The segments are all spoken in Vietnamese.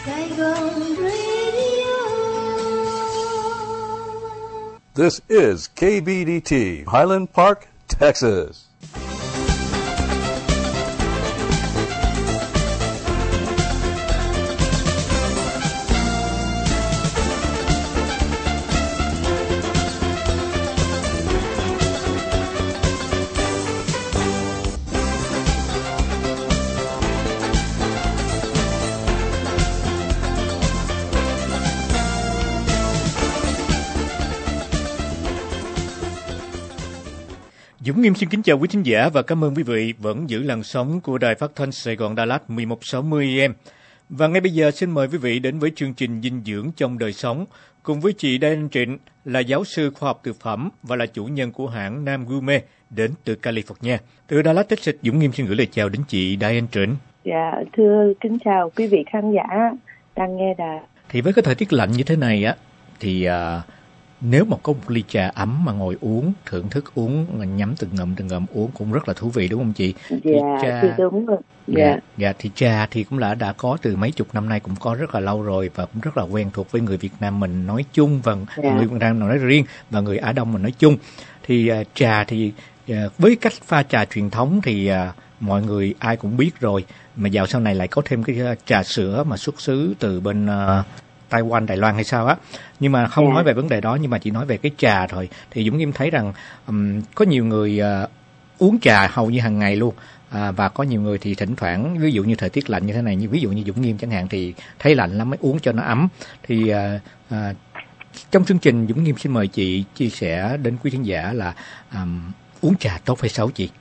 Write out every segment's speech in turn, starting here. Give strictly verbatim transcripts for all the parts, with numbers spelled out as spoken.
Saigon Radio. This is K B D T, Highland Park, Texas. Dũng Nghiêm xin kính chào quý thính giả và cảm ơn quý vị vẫn giữ làn sóng của Đài Phát thanh Sài Gòn Đà Lạt mười một sáu mươi A M. Và ngay bây giờ xin mời quý vị đến với chương trình Dinh dưỡng trong đời sống cùng với chị Diane Trịnh là giáo sư khoa học thực phẩm và là chủ nhân của hãng Nam Gourmet đến từ California. Từ Đà Lạt, Texas, Dũng Nghiêm xin gửi lời chào đến chị Diane Trịnh. Dạ, thưa kính chào quý vị khán giả đang nghe đài. Thì với cái thời tiết lạnh như thế này á thì à, nếu mà có một ly trà ấm mà ngồi uống, thưởng thức uống, nhắm từng ngụm từng ngụm uống cũng rất là thú vị đúng không chị? Dạ, thì trà, thì đúng rồi. Dạ, dạ. dạ, thì trà thì cũng là đã có từ mấy chục năm nay, cũng có rất là lâu rồi và cũng rất là quen thuộc với người Việt Nam mình nói chung và dạ. người Việt Nam nói riêng và người Á Đông mình nói chung. Thì uh, trà thì uh, với cách pha trà truyền thống thì uh, mọi người ai cũng biết rồi, mà dạo sau này lại có thêm cái uh, trà sữa mà xuất xứ từ bên uh, Taiwan, Đài Loan hay sao á. Nhưng mà không yeah. nói về vấn đề đó, nhưng mà chỉ nói về cái trà thôi. Thì Dũng Nghiêm thấy rằng um, có nhiều người uh, uống trà hầu như hàng ngày luôn. À, và có nhiều người thì thỉnh thoảng, ví dụ như thời tiết lạnh như thế này, như ví dụ như Dũng Nghiêm chẳng hạn, thì thấy lạnh lắm mới uống cho nó ấm. Thì uh, uh, trong chương trình Dũng Nghiêm xin mời chị chia sẻ đến quý khán giả là um, uống trà tốt hay xấu chị?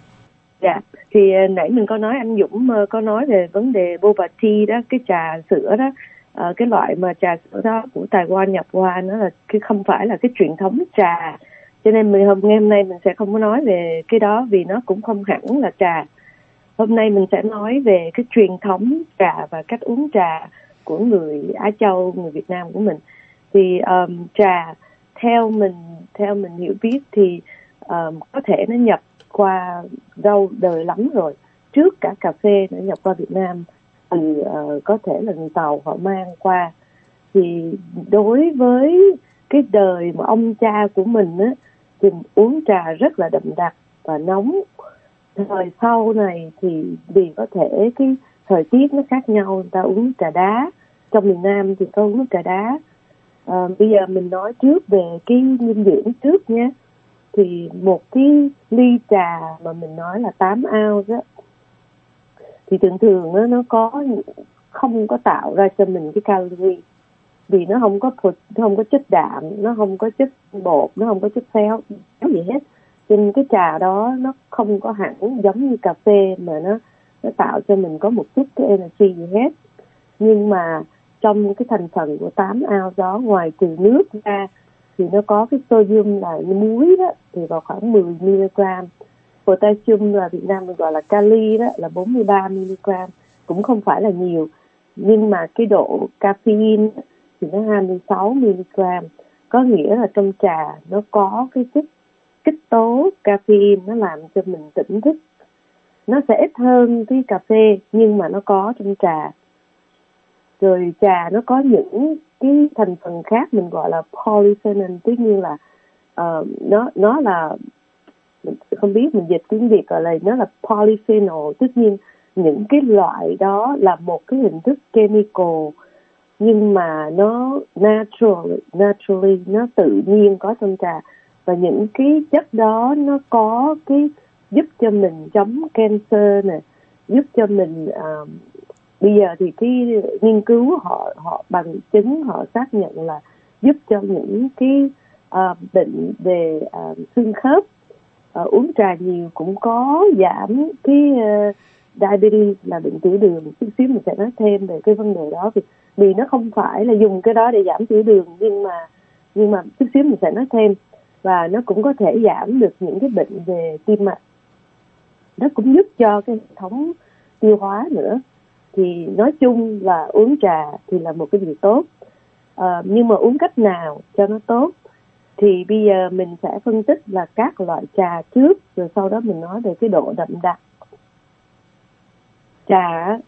Dạ, thì nãy mình có nói, anh Dũng có nói về vấn đề boba tea đó, cái trà sữa đó. À, cái loại mà trà sữa đó của Taiwan nhập qua nó là cái không phải là cái truyền thống trà, cho nên mình hôm ngày hôm nay mình sẽ không có nói về cái đó vì nó cũng không hẳn là trà. Hôm nay mình sẽ nói về cái truyền thống trà và cách uống trà của người Á Châu, người Việt Nam của mình. Thì um, trà theo mình theo mình hiểu biết thì um, có thể nó nhập qua lâu đời lắm rồi, trước cả cà phê nó nhập qua Việt Nam. Thì uh, có thể là người Tàu họ mang qua. Thì đối với cái đời mà ông cha của mình á, thì uống trà rất là đậm đặc và nóng. Thời sau này thì vì có thể cái thời tiết nó khác nhau, người ta uống trà đá. Trong miền Nam thì có uống trà đá. uh, Bây giờ mình nói trước về cái dinh dưỡng trước nhé. Thì một cái ly trà mà mình nói là tám ounce á, thì thường thường nó, nó có không có tạo ra cho mình cái calorie, vì nó không có nó không có chất đạm, nó không có chất bột, nó không có chất béo gì hết. Cho nên cái trà đó nó không có hẳn giống như cà phê mà nó nó tạo cho mình có một chút cái energy gì hết. Nhưng mà trong cái thành phần của tám ounce đó, ngoài trừ nước ra thì nó có cái sodium là muối đó, thì vào khoảng mười mi-li-gam. Potassium là Việt Nam mình gọi là kali đó, là bốn mươi ba mi-li-gam, cũng không phải là nhiều. Nhưng mà cái độ caffeine thì nó hai mươi sáu mi-li-gam, có nghĩa là trong trà nó có cái chất kích tố caffeine, nó làm cho mình tỉnh thức. Nó sẽ ít hơn cái cà phê nhưng mà nó có trong trà. Rồi trà nó có những cái thành phần khác mình gọi là polyphenol, tất nhiên là uh, nó nó là không biết mình dịch tiếng Việt gọi là nó là polyphenol. Tất nhiên những cái loại đó là một cái hình thức chemical, nhưng mà nó natural, naturally nó tự nhiên có trong trà. Và những cái chất đó nó có cái giúp cho mình chống cancer nè, giúp cho mình uh, bây giờ thì cái nghiên cứu họ họ bằng chứng, họ xác nhận là giúp cho những cái uh, bệnh về uh, xương khớp. Uh, uống trà nhiều cũng có giảm cái uh, diabetes là bệnh tiểu đường. Chút xíu mình sẽ nói thêm về cái vấn đề đó, vì, vì nó không phải là dùng cái đó để giảm tiểu đường, nhưng mà nhưng mà chút xíu mình sẽ nói thêm. Và nó cũng có thể giảm được những cái bệnh về tim mạch. Nó cũng giúp cho cái hệ thống tiêu hóa nữa. Thì nói chung là uống trà thì là một cái điều tốt. Uh, nhưng mà uống cách nào cho nó tốt thì bây giờ mình sẽ phân tích là các loại trà trước, rồi sau đó mình nói về cái độ đậm đặc. Trà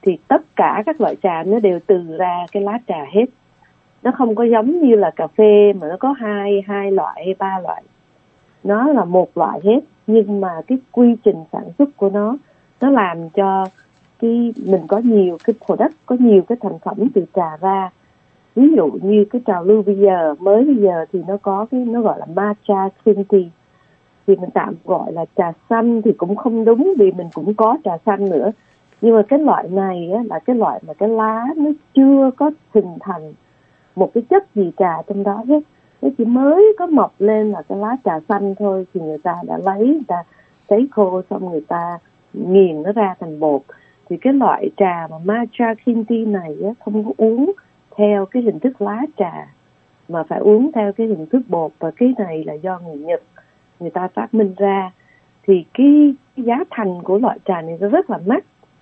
thì tất cả các loại trà nó đều từ ra cái lá trà hết. Nó không có giống như là cà phê mà nó có hai hai loại hay ba loại. Nó là một loại hết, nhưng mà cái quy trình sản xuất của nó nó làm cho cái mình có nhiều cái product, có nhiều cái thành phẩm từ trà ra. Ví dụ như cái trào lưu bây giờ, mới bây giờ thì nó có cái nó gọi là matcha green tea, thì mình tạm gọi là trà xanh thì cũng không đúng, vì mình cũng có trà xanh nữa. Nhưng mà cái loại này á, là cái loại mà cái lá nó chưa có hình thành một cái chất gì trà trong đó hết. Nó chỉ mới có mọc lên là cái lá trà xanh thôi, thì người ta đã lấy, người ta sấy khô xong người ta nghiền nó ra thành bột. Thì cái loại trà mà matcha green tea này á, không có uống theo cái hình thức lá trà mà phải uống theo cái hình thức bột, và cái này là do người Nhật người ta phát minh ra. Thì cái, cái giá thành của loại trà này nó rất là mắc,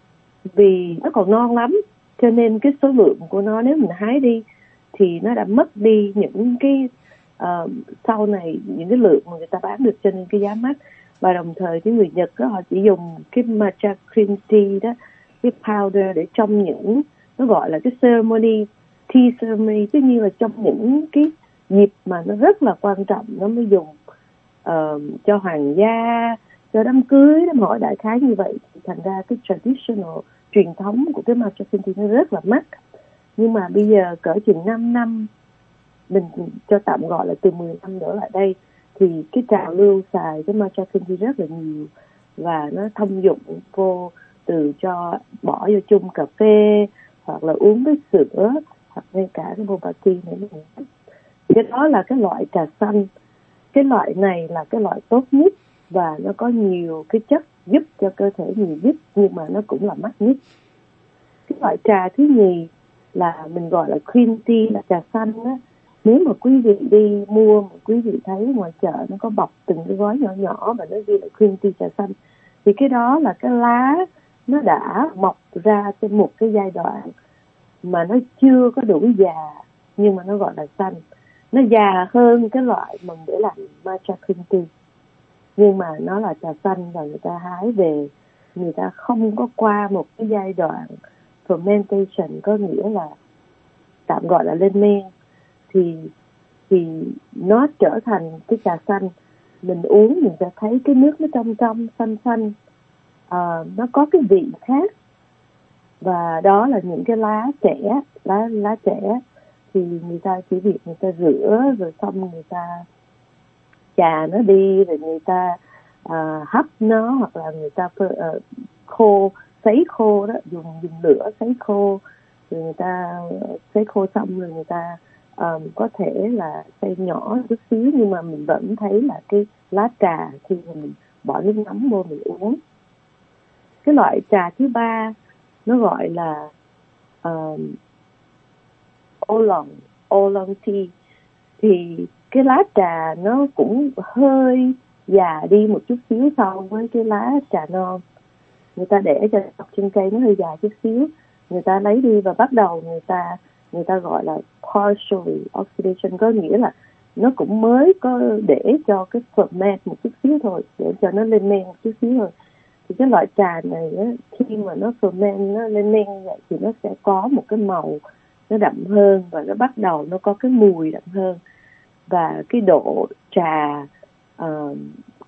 vì nó còn non lắm, cho nên cái số lượng của nó nếu mình hái đi thì nó đã mất đi những cái uh, sau này những cái lượng mà người ta bán được, cho nên cái giá mắc. Và đồng thời cái người Nhật đó, họ chỉ dùng cái matcha green tea đó, cái powder để trong những, nó gọi là cái ceremony, tea ceremony, tất nhiên là trong những cái dịp mà nó rất là quan trọng nó mới dùng, uh, cho hoàng gia, cho đám cưới, đám hỏi đại khái như vậy. Thì thành ra cái traditional, truyền thống của cái matcha green tea nó rất là mắc. Nhưng mà bây giờ cỡ chừng năm năm, mình cho tạm gọi là từ mười năm đổ lại đây, thì cái trào lưu xài cái matcha green tea rất là nhiều, và nó thông dụng vô từ cho bỏ vô chung cà phê, hoặc là uống với sữa, hoặc ngay cả cái boba tea nữa. Cái đó là cái loại trà xanh. Cái loại này là cái loại tốt nhất, và nó có nhiều cái chất giúp cho cơ thể nhiều nhất, nhưng mà nó cũng là mắc nhất. Cái loại trà thứ nhì là mình gọi là green tea, là trà xanh á. Nếu mà quý vị đi mua mà quý vị thấy ngoài chợ nó có bọc từng cái gói nhỏ nhỏ và nó ghi là green tea trà xanh, thì cái đó là cái lá nó đã mọc ra trên một cái giai đoạn mà nó chưa có đủ già, nhưng mà nó gọi là xanh. Nó già hơn cái loại mà để làm matcha green tea, nhưng mà nó là trà xanh, và người ta hái về, người ta không có qua một cái giai đoạn fermentation, có nghĩa là tạm gọi là lên men, thì thì nó trở thành cái trà xanh. Mình uống mình sẽ thấy cái nước nó trong trong xanh xanh, à, nó có cái vị khác. Và đó là những cái lá trẻ, lá lá trẻ thì người ta chỉ việc người ta rửa, rồi xong người ta chà nó đi, rồi người ta à, hấp nó, hoặc là người ta uh, khô, sấy khô đó, dùng dùng lửa sấy khô, rồi người ta sấy khô xong rồi người ta um, có thể là xay nhỏ chút xíu, nhưng mà mình vẫn thấy là cái lá trà khi mình bỏ nước nóng vô mình uống. Cái loại trà thứ ba nó gọi là um, oolong, oolong tea. Thì cái lá trà nó cũng hơi già đi một chút xíu so với cái lá trà non. Người ta để cho dọc trên cây nó hơi già chút xíu, người ta lấy đi và bắt đầu người ta người ta gọi là partially oxidation, có nghĩa là nó cũng mới có để cho cái ferment một chút xíu thôi, để cho nó lên men một chút xíu thôi. Thì cái loại trà này á, khi mà nó ferment, nó lên men như vậy thì nó sẽ có một cái màu nó đậm hơn, và nó bắt đầu nó có cái mùi đậm hơn, và cái độ trà uh,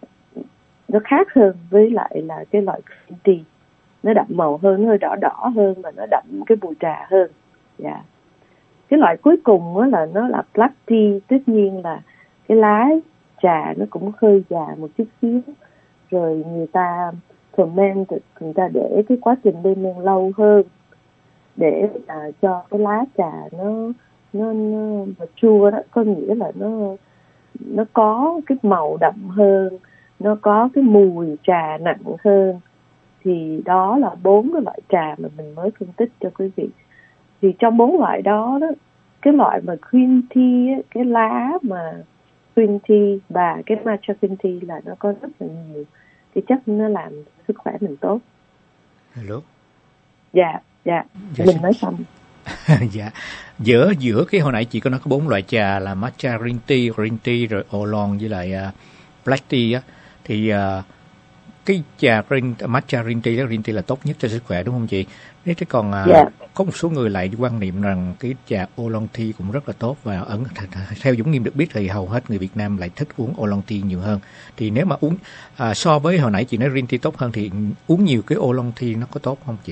nó khác hơn với lại là cái loại green tea. Nó đậm màu hơn, nó hơi đỏ đỏ hơn, và nó đậm cái mùi trà hơn. Dạ. Yeah. Cái loại cuối cùng á là nó là black tea. Tất nhiên là cái lá trà nó cũng hơi già một chút xíu, rồi người ta ferment, người ta để cái quá trình lên men lâu hơn, để à, cho cái lá trà nó nó nó chua đó, có nghĩa là nó nó có cái màu đậm hơn, nó có cái mùi trà nặng hơn. Thì đó là bốn cái loại trà mà mình mới phân tích cho quý vị. Thì trong bốn loại đó đó, cái loại mà green tea, cái lá mà green tea và cái matcha green tea là nó có rất là nhiều cái chất nó làm sức khỏe mình tốt. Hello. Dạ, dạ, dạ mình nói xong. Dạ, giữa giữa cái hồi nãy chị có nói có bốn loại trà là matcha green tea, green tea rồi oolong với lại uh, black tea á, thì uh, cái trà green matcha green tea đó, green tea là tốt nhất cho sức khỏe đúng không chị? Thế chứ còn à, Yeah. có một số người lại quan niệm rằng cái trà oolong tea cũng rất là tốt, và ẩn theo Dũng Nghiêm được biết thì hầu hết người Việt Nam lại thích uống oolong tea nhiều hơn. Thì nếu mà uống à, so với hồi nãy chị nói green tea tốt hơn thì uống nhiều cái oolong tea nó có tốt không chị?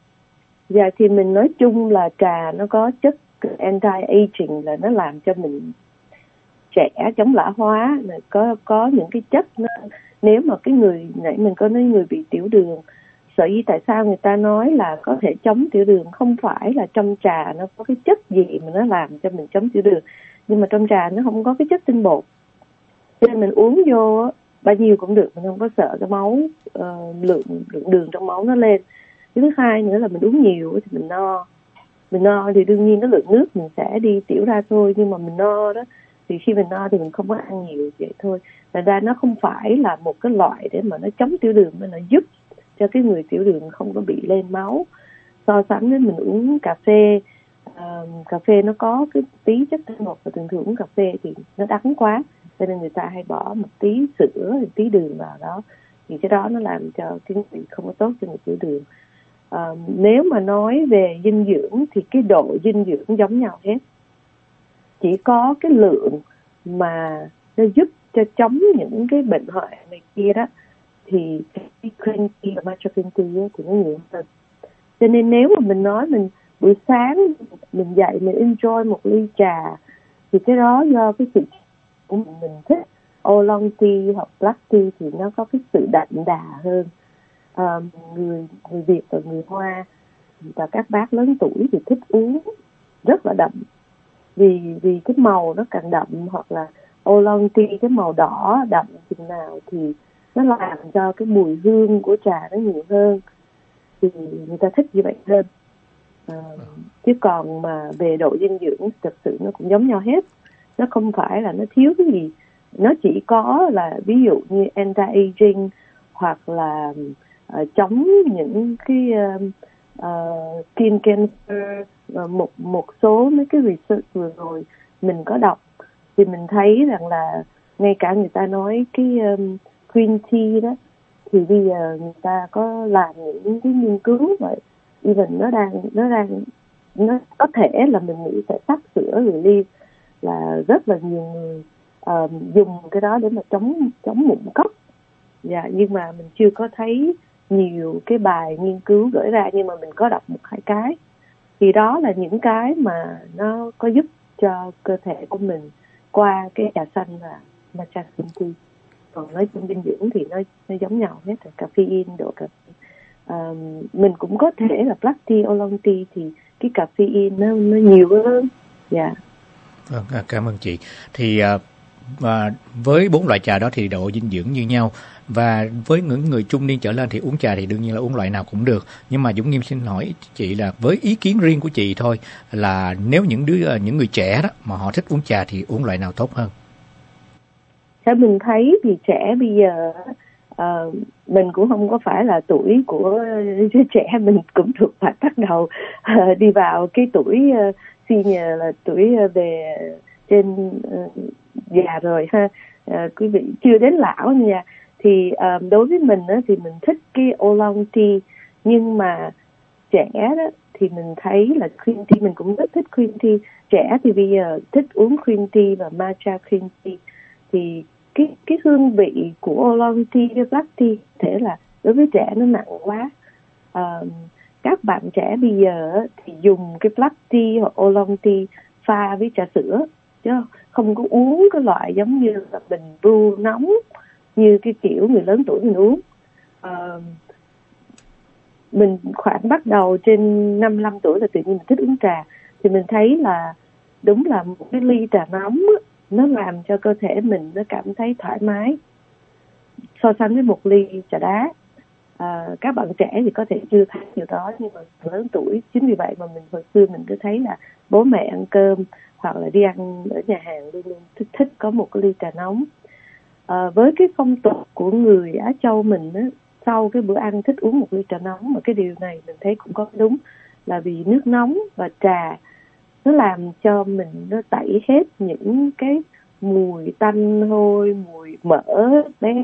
Dạ thì mình nói chung là trà nó có chất anti-aging, là nó làm cho mình trẻ, chống lão hóa, có có những cái chất nó, nếu mà cái người nãy mình có nói người bị tiểu đường, sở dĩ tại sao người ta nói là có thể chống tiểu đường, không phải là trong trà nó có cái chất gì mà nó làm cho mình chống tiểu đường, nhưng mà trong trà nó không có cái chất tinh bột, cho nên mình uống vô bao nhiêu cũng được, mình không có sợ cái máu uh, lượng, lượng đường trong máu nó lên. Cái thứ hai nữa là mình uống nhiều thì mình no, mình no thì đương nhiên cái lượng nước mình sẽ đi tiểu ra thôi, nhưng mà mình no đó thì khi mình no thì mình không có ăn nhiều vậy thôi. Thành ra nó không phải là một cái loại để mà nó chống tiểu đường, mà nó giúp cho cái người tiểu đường không có bị lên máu. So sánh với mình uống cà phê, uh, cà phê nó có cái tí chất tinh bột, và thường thường uống cà phê thì nó đắng quá, cho nên người ta hay bỏ một tí sữa, một tí đường vào đó, thì cái đó nó làm cho cái người không có tốt cho người tiểu đường. Uh, nếu mà nói về dinh dưỡng thì cái độ dinh dưỡng giống nhau hết, chỉ có cái lượng mà nó giúp cho chống những cái bệnh hoại này kia đó thì cái green tea và matcha green tea thì nó nhiều hơn. Cho nên nếu mà mình nói mình buổi sáng mình dậy mình enjoy một ly trà thì cái đó do cái sự của mình, mình thích oolong tea hoặc black tea thì nó có cái sự đậm đà hơn. À, người người Việt và người Hoa và các bác lớn tuổi thì thích uống rất là đậm, vì vì cái màu nó càng đậm, hoặc là oolong tea cái màu đỏ đậm chừng nào thì nó làm cho cái mùi hương của trà nó nhiều hơn, thì người ta thích như vậy hơn. À, chứ còn mà về độ dinh dưỡng thực sự nó cũng giống nhau hết, nó không phải là nó thiếu cái gì, nó chỉ có là ví dụ như anti-aging hoặc là uh, chống những cái uh, uh, skin cancer, uh, một một số mấy cái research vừa rồi mình có đọc thì mình thấy rằng là ngay cả người ta nói cái um, green tea đó thì bây giờ người ta có làm những cái nghiên cứu vậy, even nó đang nó đang nó có thể là mình nghĩ sẽ sắp sửa release là rất là nhiều người uh, dùng cái đó để mà chống chống mụn cốc. Dạ, nhưng mà mình chưa có thấy nhiều cái bài nghiên cứu gửi ra, nhưng mà mình có đọc một hai cái, thì đó là những cái mà nó có giúp cho cơ thể của mình qua cái trà xanh và matcha green tea. Còn nói chung dinh dưỡng thì nó, nó giống nhau hết, là caffeine, độ caffeine. À, mình cũng có thể là black tea, oolong tea thì cái caffeine nó, nó nhiều hơn. Dạ. Vâng, cảm ơn chị. Thì và với bốn loại trà đó thì độ dinh dưỡng như nhau, và với những người trung niên trở lên thì uống trà thì đương nhiên là uống loại nào cũng được. Nhưng mà Dũng Nghiêm xin hỏi chị là với ý kiến riêng của chị thôi, là nếu những đứa những người trẻ đó mà họ thích uống trà thì uống loại nào tốt hơn? Theo mình thấy thì trẻ bây giờ uh, mình cũng không có phải là tuổi của đứa trẻ, mình cũng thuộc phải bắt đầu uh, đi vào cái tuổi uh, senior, là tuổi uh, về trên uh, già rồi ha. Uh, quý vị chưa đến lão nha. Thì uh, đối với mình đó, thì mình thích cái oolong tea, nhưng mà trẻ đó thì mình thấy là green tea, mình cũng rất thích green tea. Trẻ thì bây giờ thích uống green tea và matcha green tea, thì cái cái hương vị của oolong tea với black tea thể là đối với trẻ nó nặng quá. À, các bạn trẻ bây giờ thì dùng cái black tea hoặc oolong tea pha với trà sữa, chứ không có uống cái loại giống như là bình brew nóng như cái kiểu người lớn tuổi mình uống. À, mình khoảng bắt đầu trên năm mươi lăm tuổi là tự nhiên mình thích uống trà, thì mình thấy là đúng là một cái ly trà nóng nó làm cho cơ thể mình nó cảm thấy thoải mái, so sánh với một ly trà đá. À, các bạn trẻ thì có thể chưa thấy điều đó, nhưng mà lớn tuổi, chính vì vậy mà mình hồi xưa mình cứ thấy là bố mẹ ăn cơm hoặc là đi ăn ở nhà hàng luôn luôn thích thích có một cái ly trà nóng. À, với cái phong tục của người Á Châu mình á, sau cái bữa ăn thích uống một ly trà nóng, mà cái điều này mình thấy cũng có đúng, là vì nước nóng và trà nó làm cho mình nó tẩy hết những cái mùi tanh hôi, mùi mỡ bé,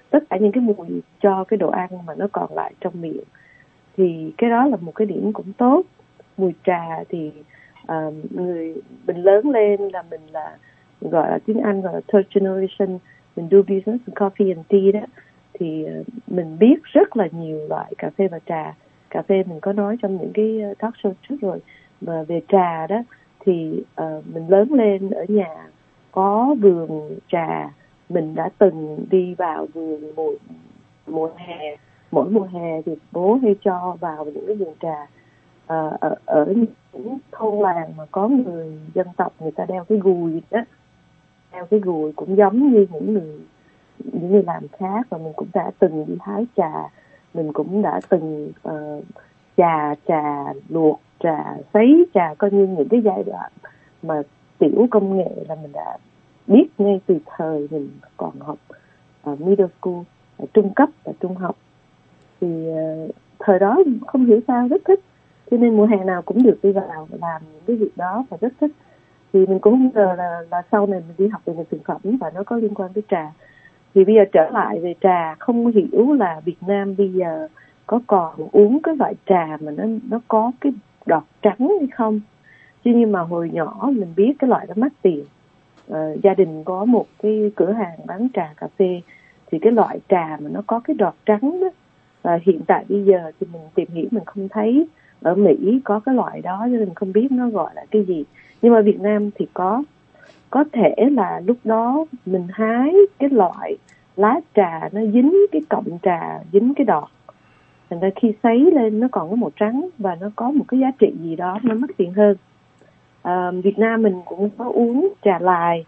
tất cả những cái mùi cho cái đồ ăn mà nó còn lại trong miệng. Thì cái đó là một cái điểm cũng tốt. Mùi trà thì uh, người mình lớn lên là mình là gọi là tiếng Anh gọi là third generation, mình do business in coffee and tea đó, thì uh, mình biết rất là nhiều loại cà phê và trà. Cà phê mình có nói trong những cái talk show trước rồi, mà về trà đó thì uh, mình lớn lên ở nhà có vườn trà, mình đã từng đi vào vườn mùa mùa hè, mỗi mùa hè thì bố hay cho vào những cái vườn trà. À, ở, ở những thôn làng mà có người dân tộc người ta đeo cái gùi đó, đeo cái gùi cũng giống như những người những người làm khác, và mình cũng đã từng đi hái trà, mình cũng đã từng uh, trà trà luộc trà sấy trà, coi như những cái giai đoạn mà tiểu công nghệ là mình đã biết ngay từ thời mình còn học uh, middle school, uh, trung cấp và trung học. Thì uh, thời đó không hiểu sao rất thích, cho nên mùa hè nào cũng được đi vào làm những cái việc đó và rất thích. Thì mình cũng không ngờ là, là sau này mình đi học về thực phẩm và nó có liên quan tới trà. Thì bây giờ trở lại về trà, không hiểu là Việt Nam bây giờ có còn uống cái loại trà mà nó nó có cái đọt trắng hay không. Chứ nhưng mà hồi nhỏ mình biết cái loại đó mắc tiền. À, gia đình có một cái cửa hàng bán trà cà phê, thì cái loại trà mà nó có cái đọt trắng đó, và hiện tại bây giờ thì mình tìm hiểu mình không thấy ở Mỹ có cái loại đó, cho nên không biết nó gọi là cái gì. Nhưng mà Việt Nam thì có. Có thể là lúc đó mình hái cái loại lá trà nó dính cái cọng trà, dính cái đọt, thành ra khi sấy lên nó còn có màu trắng và nó có một cái giá trị gì đó nó mắc tiền hơn. À, Việt Nam mình cũng có uống trà lài.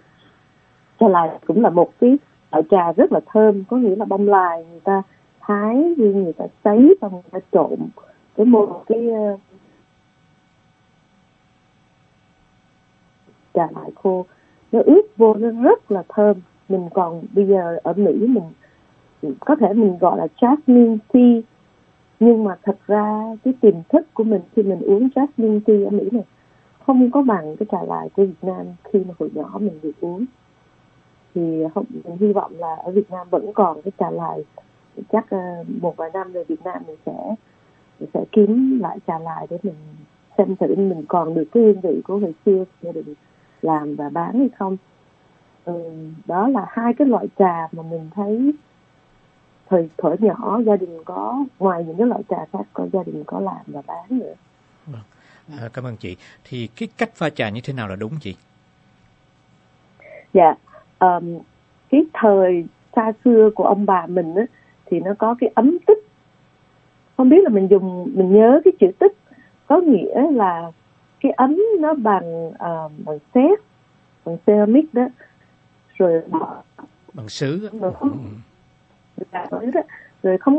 Trà lài cũng là một cái loại trà rất là thơm, có nghĩa là bông lài người ta hái, người ta sấy và người ta trộn với một cái uh, trà lài khô, nó ướp vô nó rất là thơm. Mình còn bây giờ ở Mỹ mình có thể mình gọi là jasmine tea, nhưng mà thật ra cái tiềm thức của mình khi mình uống jasmine tea ở Mỹ này không có bằng cái trà lài của Việt Nam khi mà hồi nhỏ mình được uống. Thì không, mình hy vọng là ở Việt Nam vẫn còn cái trà lài. Chắc uh, một vài năm về Việt Nam mình sẽ mình sẽ kiếm lại trà lài để mình xem thử mình còn được cái hương vị của hồi xưa gia đình làm và bán hay không. Ừ, đó là hai cái loại trà mà mình thấy thời thuở nhỏ gia đình có, ngoài những cái loại trà khác có gia đình có làm và bán nữa. À, cảm ơn chị. Thì cái cách pha trà như thế nào là đúng chị? Dạ, um, cái thời xa xưa của ông bà mình á, thì nó có cái ấm tích. Không biết là mình dùng, mình nhớ cái chữ tích có nghĩa là cái ấm nó bằng uh, bằng sét, bằng ceramic đó, rồi bằng sứ, rồi không, đó, rồi không.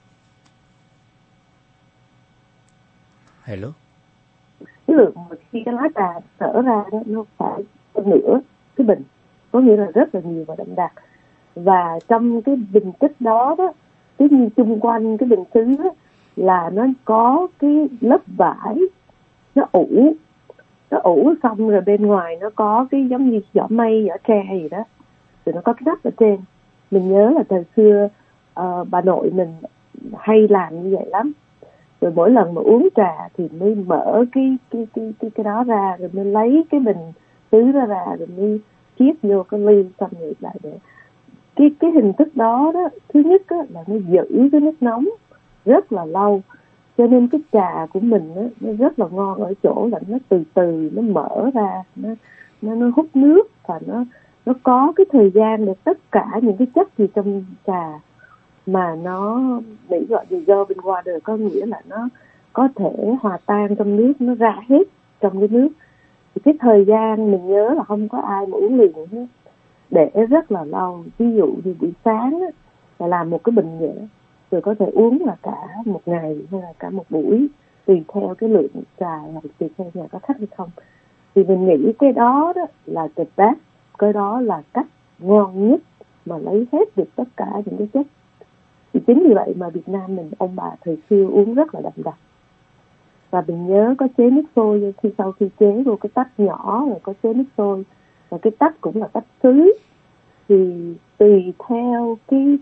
Hello. Cái lượng mà khi cái lá trà nở ra đó nó phải nửa cái bình, có nghĩa là rất là nhiều và đậm đặc. Và trong cái bình tích đó đó, cái như chung quanh cái bình sứ đó, là nó có cái lớp vải nó ủ, nó ủ xong rồi bên ngoài nó có cái giống như vỏ mây, vỏ tre gì đó, rồi nó có cái nắp ở trên. Mình nhớ là thời xưa uh, bà nội mình hay làm như vậy lắm. Rồi mỗi lần mà uống trà thì mới mở cái cái cái cái cái đó ra, rồi mới lấy cái bình sứ ra ra, rồi mới chiết vô cái ly xong rồi lại để cái cái hình thức đó đó. Thứ nhất á, là nó giữ cái nước nóng rất là lâu, cho nên cái trà của mình á, nó rất là ngon ở chỗ là nó từ từ nó mở ra, nó nó nó hút nước và nó nó có cái thời gian để tất cả những cái chất gì trong trà mà nó Mỹ gọi dissolve in water, có nghĩa là nó có thể hòa tan trong nước, nó ra hết trong cái nước. Thì cái thời gian mình nhớ là không có ai mà uống liền hết, để rất là lâu. Ví dụ như buổi sáng á, là làm một cái bình vậy, rồi có thể uống là cả một ngày hay là cả một buổi, tùy theo cái lượng trà hoặc tùy theo nhà có khách hay không. Thì mình nghĩ cái đó đó là the best, cái đó là cách ngon nhất mà lấy hết được tất cả những cái chất. Thì chính vì vậy mà Việt Nam mình, ông bà thời xưa uống rất là đậm đặc. Và mình nhớ có chế nước sôi, khi sau khi chế vô cái tách nhỏ rồi có chế nước sôi, và cái tách cũng là tách sứ. Thì tùy theo cái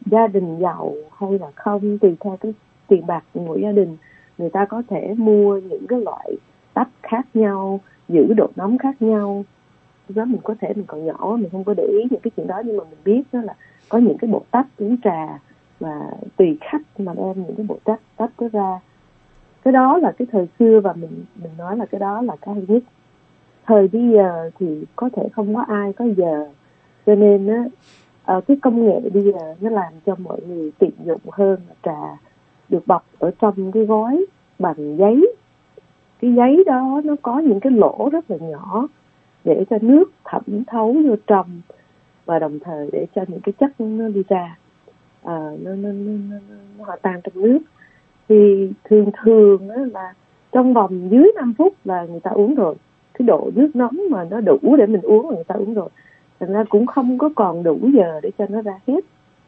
gia đình giàu hay là không, tùy theo cái tiền bạc của mỗi gia đình, người ta có thể mua những cái loại tách khác nhau, giữ độ nóng khác nhau. Đó mình có thể mình còn nhỏ mình không có để ý những cái chuyện đó, nhưng mà mình biết đó là có những cái bộ tách uống trà mà tùy khách mà đem những cái bộ tách tách đó ra. Cái đó là cái thời xưa, và mình mình nói là cái đó là cái hay nhất. Thời bây giờ thì có thể không có ai có giờ, cho nên á uh, cái công nghệ bây giờ nó làm cho mọi người tiện dụng hơn. Trà được bọc ở trong cái gói bằng giấy, cái giấy đó nó có những cái lỗ rất là nhỏ để cho nước thẩm thấu vô trong, và đồng thời để cho những cái chất nó đi ra, à, nó, nó, nó, nó, nó hòa tan trong nước. Thì thường thường là trong vòng dưới năm phút là người ta uống rồi. Cái độ nước nóng mà nó đủ để mình uống là người ta uống rồi. Thành ra cũng không có còn đủ giờ để cho nó ra hết.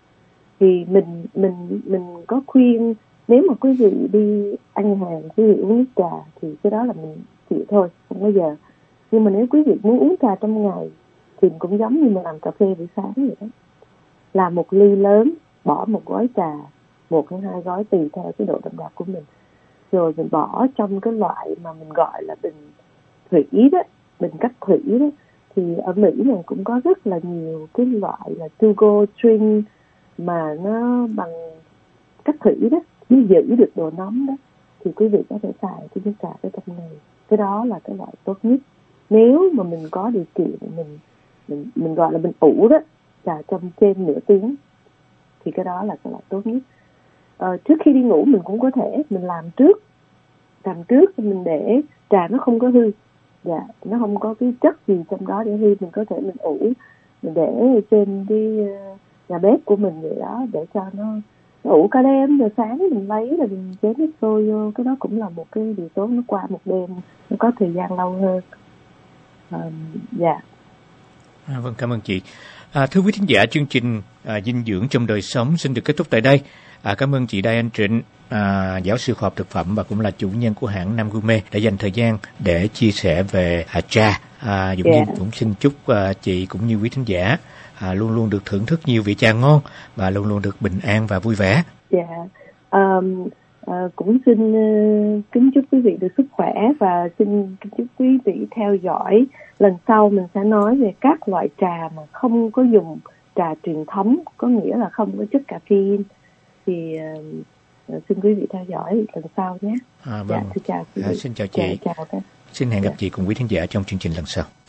Thì mình mình mình có khuyên nếu mà quý vị đi ăn hàng, quý vị uống nước trà thì cái đó là mình chịu thôi, không có giờ. Nhưng mà nếu quý vị muốn uống trà trong ngày thì cũng giống như mình làm cà phê buổi sáng vậy đó. Làm một ly lớn, bỏ một gói trà, một hay hai gói tùy theo cái độ đậm đặc của mình. Rồi mình bỏ trong cái loại mà mình gọi là bình thủy đó, bình cách thủy đó. Thì ở Mỹ này cũng có rất là nhiều cái loại là to go drink mà nó bằng cách thủy đó, nó giữ được độ nóng đó. Thì quý vị có thể xài cái nước trà cái trong này. Cái đó là cái loại tốt nhất. Nếu mà mình có điều kiện, mình mình mình gọi là mình ủ đó, trà trong trên nửa tiếng, thì cái đó là cái loại tốt nhất. Ờ, trước khi đi ngủ mình cũng có thể mình làm trước, làm trước mình để trà nó không có hư, dạ, nó không có cái chất gì trong đó để hư, mình có thể mình ủ, mình để trên cái nhà bếp của mình vậy đó, để cho nó, nó ủ cả đêm, rồi sáng mình lấy rồi mình chế nước sôi vô. Cái đó cũng là một cái điều tốt, nó qua một đêm, nó có thời gian lâu hơn. À, dạ. À, vâng, cảm ơn chị. À, thưa quý thính giả, chương trình à, dinh dưỡng trong đời sống xin được kết thúc tại đây. À, cảm ơn chị Diane Trịnh, à, giáo sư khoa học thực phẩm và cũng là chủ nhân của hãng Nam Gourmet đã dành thời gian để chia sẻ về à, trà. À, Dũng yeah. cũng xin chúc à, chị cũng như quý thính giả à, luôn luôn được thưởng thức nhiều vị trà ngon và luôn luôn được bình an và vui vẻ. Dạ. Yeah. Um, uh, cũng xin uh, kính chúc quý vị được sức khỏe, và xin kính chúc quý vị theo dõi. Lần sau mình sẽ nói về các loại trà mà không có dùng trà truyền thống, có nghĩa là không có chất caffeine. Thì uh, xin quý vị theo dõi lần sau nhé. À, vâng. Dạ, xin chào quý vị. À, xin chào chị. Dạ, chào các. Xin hẹn gặp dạ. chị cùng quý thính giả trong chương trình lần sau.